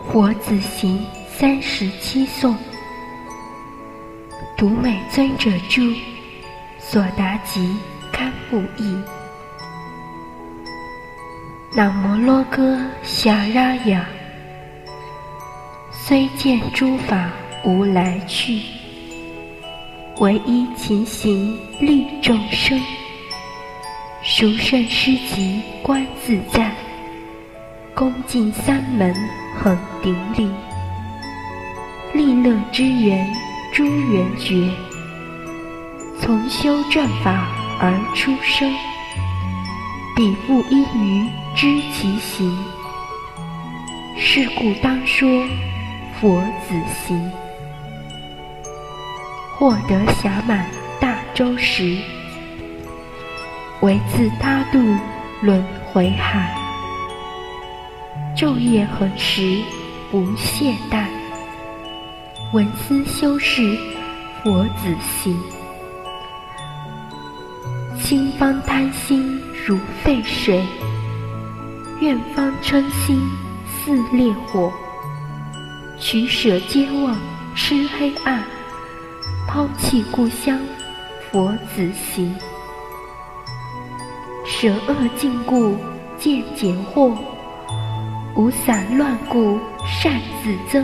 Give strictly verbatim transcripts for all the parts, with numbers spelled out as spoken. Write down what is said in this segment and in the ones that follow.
佛子行三十七颂，独美尊者著，所答集堪不译。南摩罗歌夏拉雅，虽见诸法无来去，唯依勤行利众生。殊胜诗集观自在，恭敬三门恒顶礼。利乐之源诸缘觉，从修正法而出生。彼不依于知其行，是故当说佛子行。获得暇满大洲时，唯自他度轮回海。昼夜恒时不懈怠，闻思修饰佛子行。心方贪心如沸水，愿方嗔心似烈火。取舍皆忘痴黑暗，抛弃故乡佛子行。舍恶尽故见解惑，无散乱故善自增。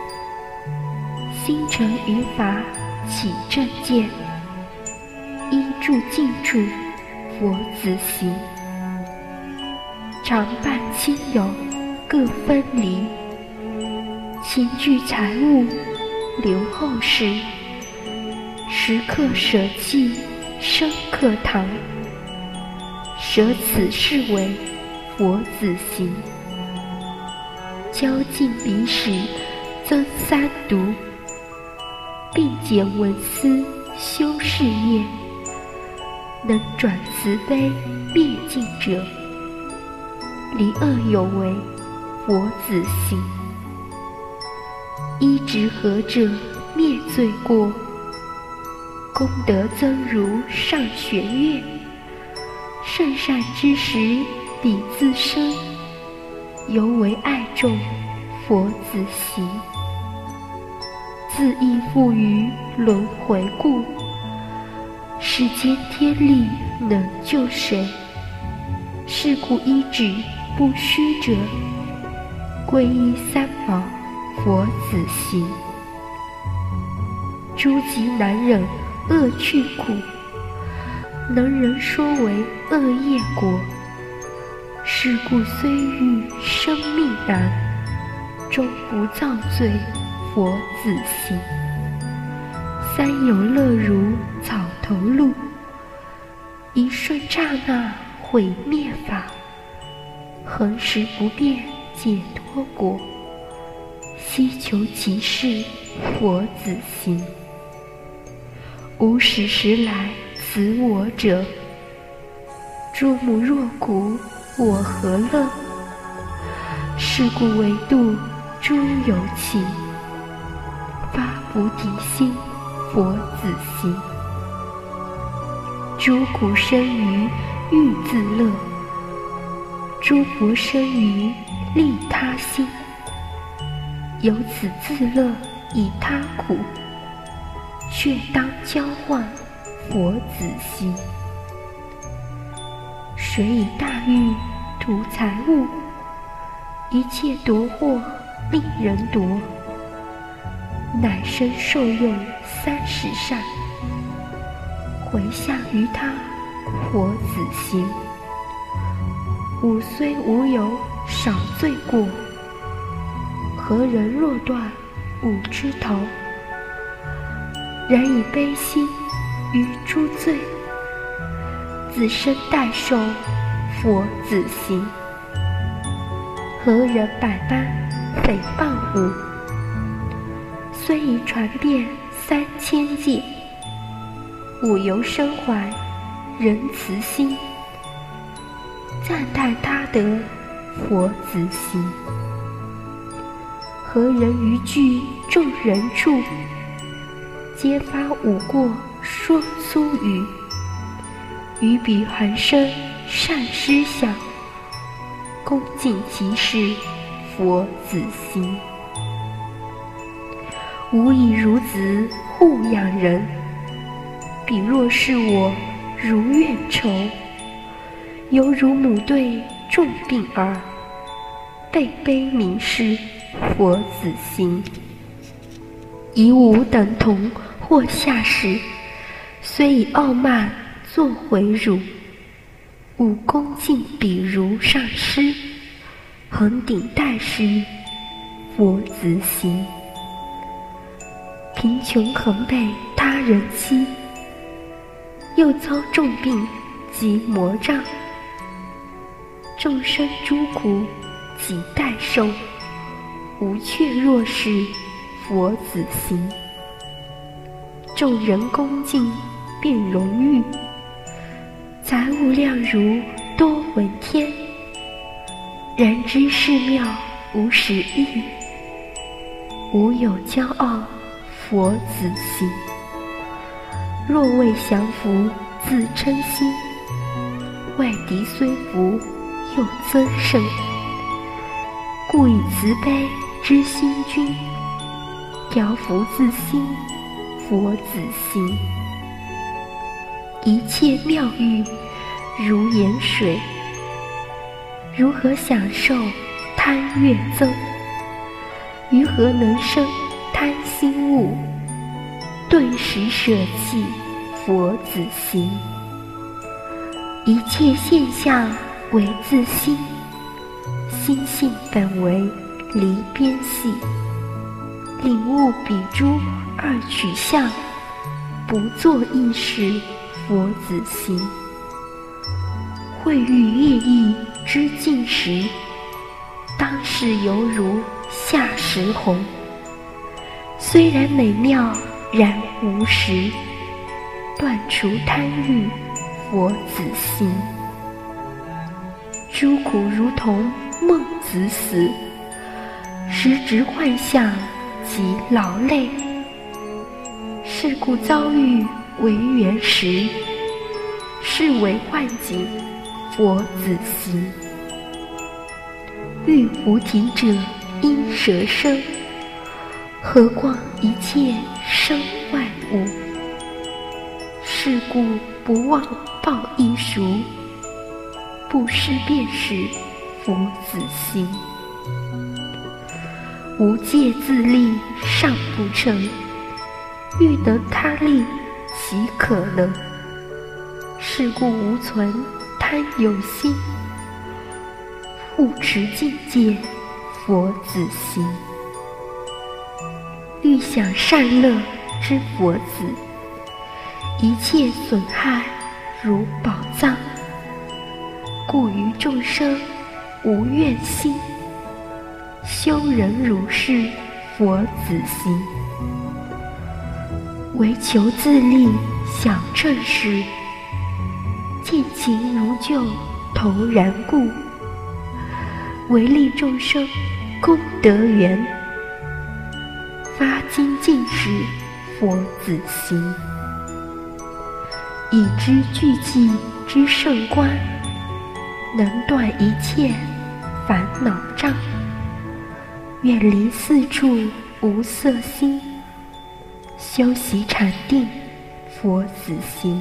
心诚于法起正见，依住尽处佛子行。常伴亲友各分离，勤聚财物留后世。时刻舍弃生课堂，舍此是为佛子行。教尽彼史增三毒，并减文思修事业。能转慈悲灭尽者，离恶有为佛子行。依直合者灭罪过，功德增如上弦月。圣善之时彼自生，犹为爱众佛子行。自亦复于轮回故，世间天力能救谁？是故依止不虚者，皈依三宝佛子行。诸疾难忍恶趣苦，能人说为恶业果。是故虽遇生命难，终不造罪佛子行。三有乐如草头露，一瞬刹那毁灭法。恒时不变解脱果，希求其事佛子行。无始时来此我者，诸母若苦我何乐？是故唯度诸有情，发菩提心佛子行。诸苦生于欲自乐，诸佛生于利他心。由此自乐以他苦，却当交换佛子行。谁以大欲图财物，一切夺获令人夺。乃生受用三十善，回向于他佛子行。吾虽无有少罪过，何人若断吾之头？然以悲心于诸罪，自身代受佛子行。何人百般诽谤吾？虽已传遍三千界，吾犹身怀仁慈心，赞叹他得佛子行。何人于聚众人处，皆发吾过说粗语？于彼还生善思想，恭敬其事佛子行。 吾以孺子护养人，彼若是我如怨仇，犹如母对重病儿，辈悲悯是佛子心。以吾等同或下士，虽以傲慢作回辱，吾恭敬彼如上师，恒顶戴师佛子心。贫穷恒被他人欺，又遭重病及魔障，众生诸苦几代受，吾却若是佛子心。众人恭敬便荣誉，财物量如多闻天，然知是妙无实意，吾有骄傲佛子心。若未降服自称心，外敌虽服又增胜，故以慈悲之心君，调伏自心佛子心。一切妙欲如盐水，如何享受贪越增？于何能生贪心物？顿时舍弃佛子心。一切现象为自心，心性本为离边系。领悟彼诸二取相，不作意识佛子心。会遇业意之尽时，当是犹如下石红。虽然美妙，然无实，断除贪欲佛子心。诸苦如同梦子死，时值幻象及劳累，是故遭遇为缘时，是为幻境佛子心。欲菩提者因舍生，何况一切生万物？是故不忘报一赎，布施便是佛子心。无戒自立尚不成，欲能他立岂可能？是故无存贪有心，护持境界佛子心。欲享善乐之佛子，一切损害如宝藏，故于众生无怨心。修人如是佛子心，唯求自利享正事，见情如旧投然故，唯利众生功德圆，发精进是佛子心。已知具寂之圣观，能断一切烦恼障，远离四处无色心，修习禅定佛子心。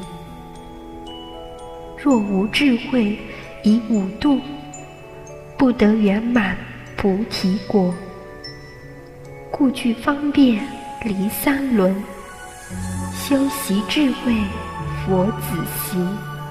若无智慧以五度，不得圆满菩提果，故具方便离三轮，修习智慧佛子心。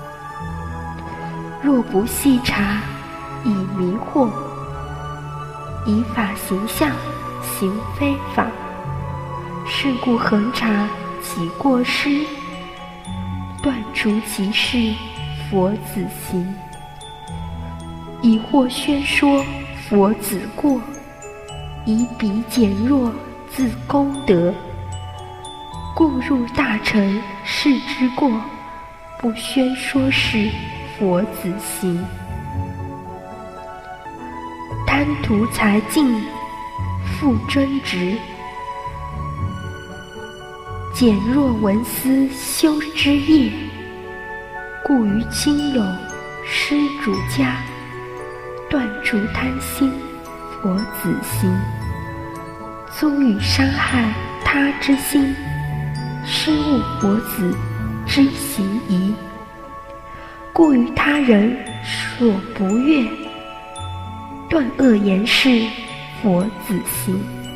若不细察以迷惑，以法行相行非法，是故恒察其过失，断除其事佛子心。以或宣说佛子过，以彼减弱自功德，故入大乘是之过，不宣说是佛子心。贪图财境复争执，减弱文思修之业，故于亲友施主家，断除贪心佛子心。租与伤害他他之心，失误佛子之行仪。故于他人所不悦，断恶言是佛子行。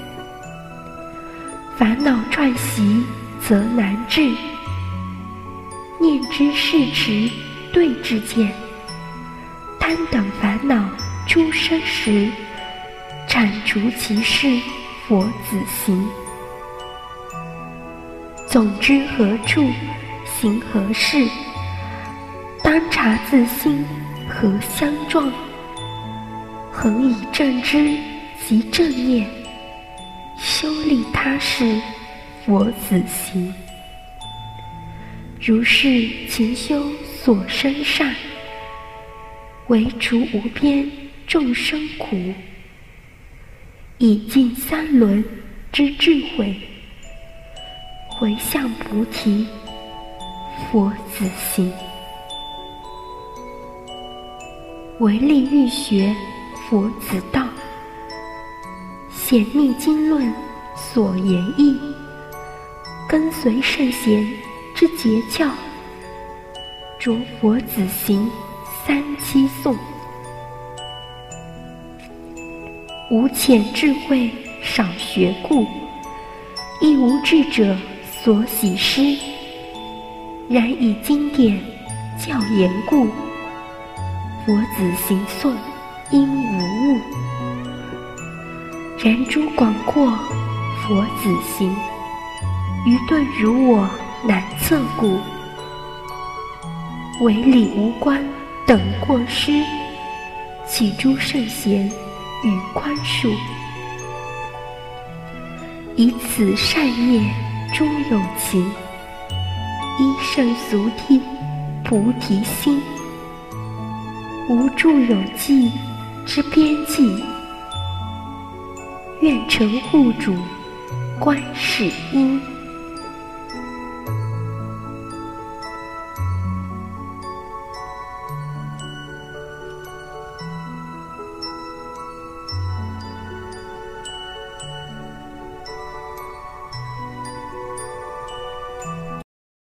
烦恼串习则难治，念之事持对治见。贪等烦恼诸生时，铲除其事佛子行。总知何处行何事，当察自心何相状。恒以正知及正念，修利他事佛子行。如是勤修所生善，为除无边众生苦，以尽三轮之智慧，回向菩提佛子行。唯利欲学佛子道，显密经论所言义，跟随圣贤之节教，着佛子行三七颂。无浅智慧少学故，亦无智者所喜施。然以经典教言故，佛子行颂应无误。然诸广阔佛子行，愚钝如我难测故。唯理无关等过失，岂诸圣贤与宽恕。以此善业诸有情，依圣俗谛菩提心。无住有记之边际，愿成护主观世音。